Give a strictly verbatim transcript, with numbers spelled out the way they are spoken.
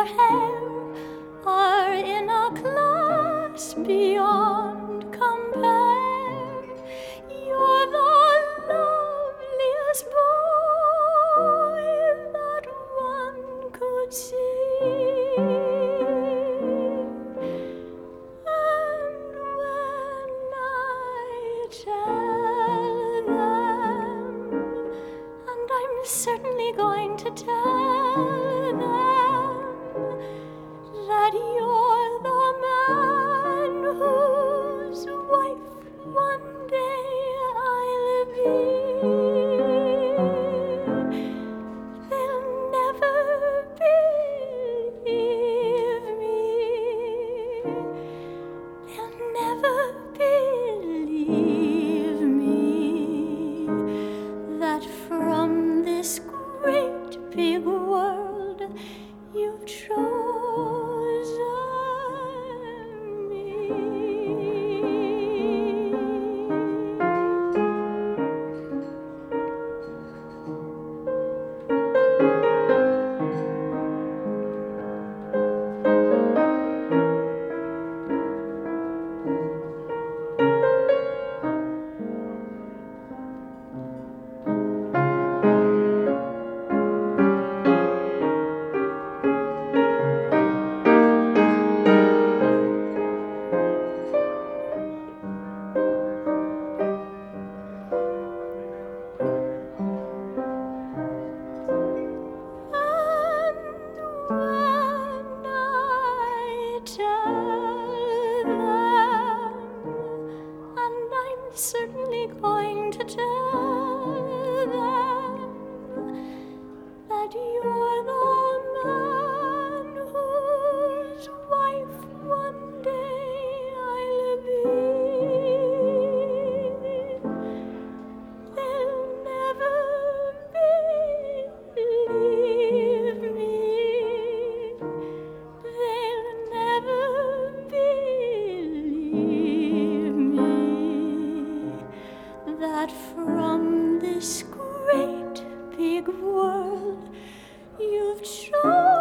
your hair are in a class beyond compare. You're the loveliest boy that one could see. And when I tell them, and I'm certainly going to tell them, that you're the man whose wife one day I'll be, they'll never believe me. They'll never believe me that from this great big world you've chosen me. Certainly going to tell them that you're the man whose wife one day I'll be. They'll never believe me. They'll never believe me that from this great big world you've chosen